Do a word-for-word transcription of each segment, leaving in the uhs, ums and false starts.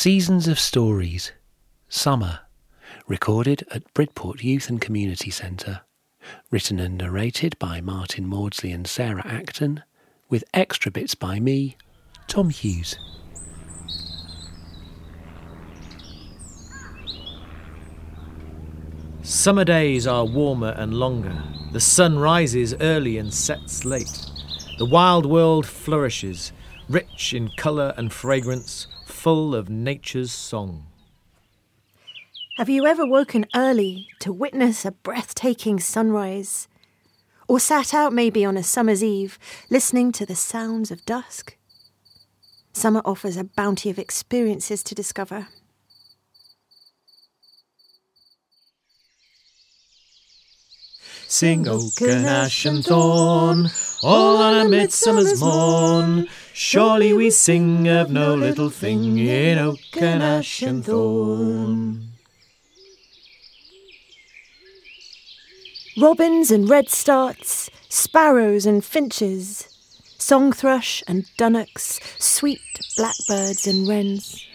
Seasons of Stories, Summer, recorded at Bridport Youth and Community Centre, written and narrated by Martin Maudsley and Sarah Acton, with extra bits by me, Tom Hughes. Summer days are warmer and longer. The sun rises early and sets late. The wild world flourishes, rich in colour and fragrance, full of nature's song. Have you ever woken early to witness a breathtaking sunrise? Or sat out maybe on a summer's eve, listening to the sounds of dusk? Summer offers a bounty of experiences to discover. Sing oak and ash and thorn, all on a midsummer's morn. Surely we sing of no little thing in oak and ash and thorn. Robins and redstarts, sparrows and finches, song thrush and dunnocks, sweet blackbirds and wrens.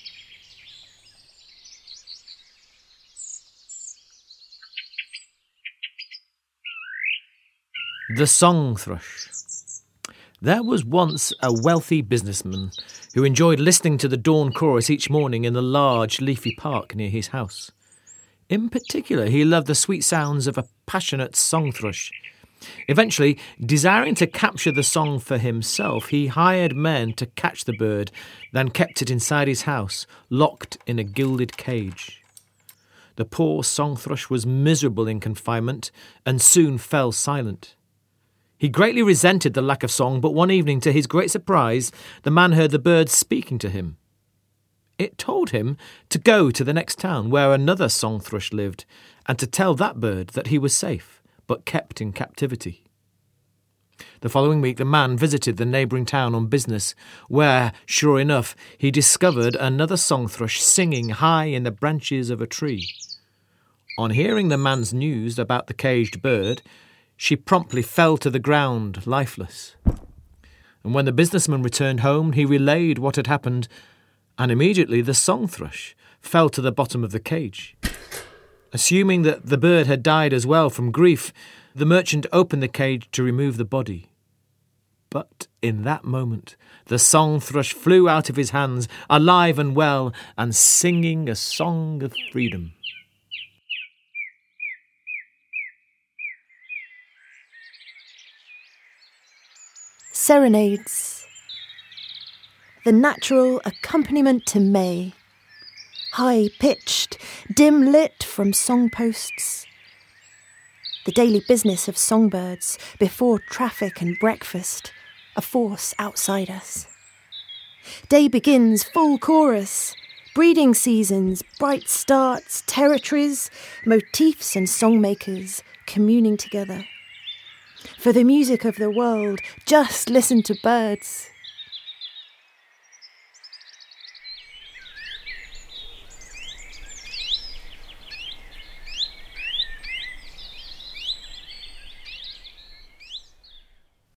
The song thrush. There was once a wealthy businessman who enjoyed listening to the dawn chorus each morning in the large leafy park near his house. In particular, he loved the sweet sounds of a passionate song thrush. Eventually, desiring to capture the song for himself, he hired men to catch the bird, then kept it inside his house, locked in a gilded cage. The poor song thrush was miserable in confinement and soon fell silent. He greatly resented the lack of song, but one evening, to his great surprise, the man heard the bird speaking to him. It told him to go to the next town where another song thrush lived and to tell that bird that he was safe, but kept in captivity. The following week, the man visited the neighbouring town on business, where, sure enough, he discovered another song thrush singing high in the branches of a tree. On hearing the man's news about the caged bird, she promptly fell to the ground, lifeless. And when the businessman returned home, he relayed what had happened, and immediately the song thrush fell to the bottom of the cage. Assuming that the bird had died as well from grief, the merchant opened the cage to remove the body. But in that moment, the song thrush flew out of his hands, alive and well, and singing a song of freedom. Serenades. The natural accompaniment to May. High-pitched, dim-lit from songposts. The daily business of songbirds, before traffic and breakfast, a force outside us. Day begins full chorus, breeding seasons, bright starts, territories, motifs and songmakers communing together. For the music of the world, just listen to birds.